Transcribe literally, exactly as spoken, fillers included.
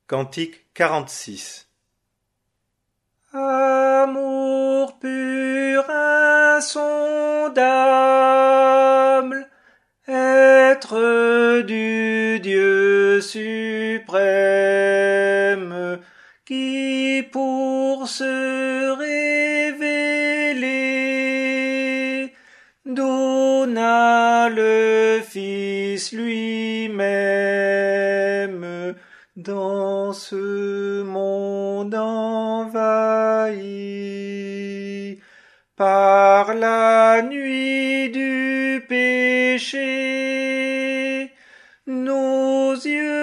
Cantique quarante-six. Amour pur, insondable, être du Dieu suprême, qui pour se révéler donna le Fils lui-même dans ce monde envahi par la nuit du péché. Nos yeux